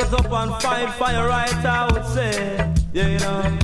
rise up and fight for your right, I would say. Yeah, you know.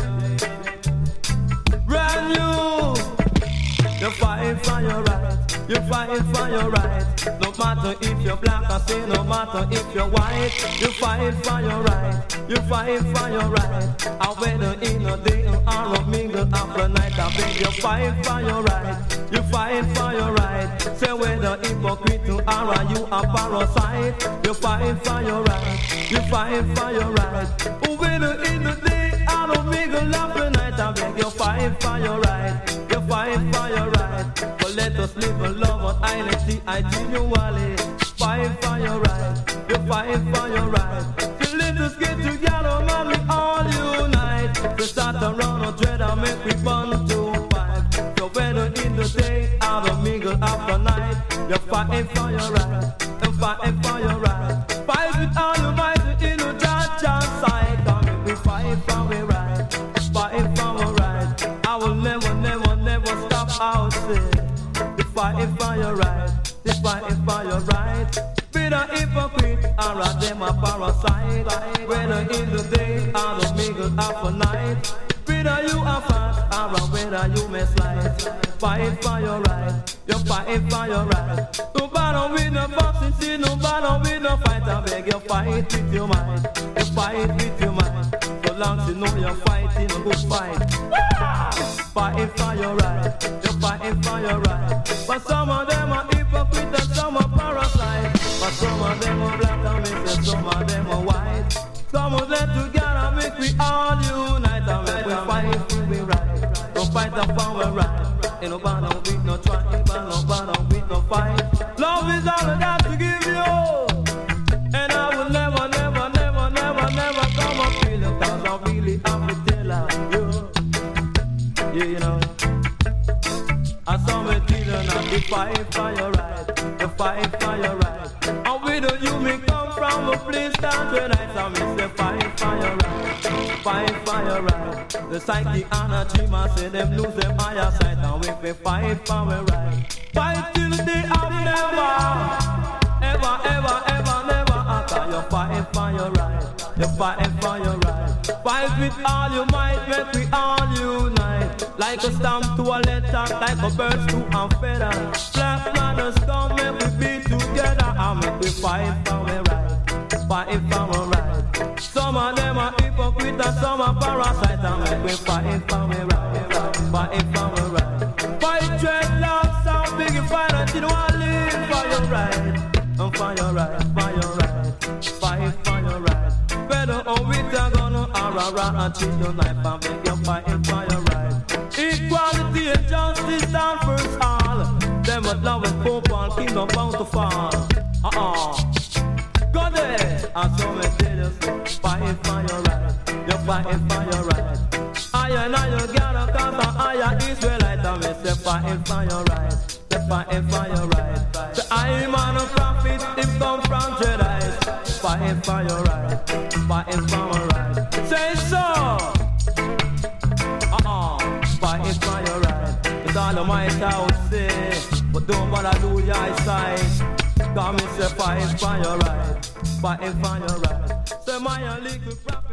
Brand new. You fight for your right. You fight for your right. No matter if you're black or say, no matter if you're white. You fight for your right. You fight for your right. I whether in a day or a mingle after night, I beg you fight for your right. You fight for your right. Say whether hypocrite or you a parasite. You fight for your right. You fight for your right. Whether in the day or a mingle after night, I beg you fight for your right. You fight for your right. But let us live in love and honesty, ideally. Fight for your right. You fight for your right. So let us get together, man, we all unite. So start around a dread and make we burn to fight. So whether in the day or the mingle after night, you're fighting for your right. You're fighting for your right. Fight with all your might in the judge side. Come we fight for our right. Fighting for our right. I will never, never, never stop out there. You fighting for your right. You fighting for your right. Be a hypocrite or a them a parasite. Whether in the day or the mingle after night. Whether you are fat or whether you may slide. Fight for your right. You fighting for your right. No battle with no boxing, see no battle with no fight. I beg you fight with your mind. You fight with your mind. So long as you know you're fighting a good fight. Fighting for your right. You're fighting for your right. But some of them are hypocrite and some are parasite. But some of them are black and mixed, some of them are white. Some of them together make we all unite and make we fight for we right. Don't fight for our right. Ain't no battle with no try, ain't no battle with no fight. Love is all I got to give you. And I will never, never, never, never, never come up feeling. Cause I really have to tell you. Yeah, you know. I saw me feeling and you fight for your right. You fight for your right. And where you may come from, a place that where I me say fight for your right. Fight for your right. The psyche and a dreamer say them lose them higher sight. And we fight for our right. Fight till the day of never. Ever, ever, ever, never after. You fight for your right. You fight for your right. Fight with all your might, make we all unite. Like a stamp to a letter, like a bird to a feather. Black brothers come, make we be together. And make we fight for our right. Fight for our right. Some of them are hypocrite and some are parasite. And make we fight for our right. Fight for our right. Fight dreadlocks and big fight until you want to live for your right. And for your right, for your right. Fight for your right. Better or with a gun or a rat and cheat your life and make you fighting for your right. Equality and justice stand first all. Them with love and hope and kingdom bound to fall. Go there, and so me tell you so. Fighting for your right. You're fighting for your right. I and I you gotta cause the higher Israelite and me say fighting for your right. They're fighting for your right. The I man of prophet, him come from Jedi. Fighting for your right. Fighting for your right. Say so. Fighting for your right. With all of my I say, but don't bother do your side. Come and say fighting for your right. Fighting for your right. Say my little prophet.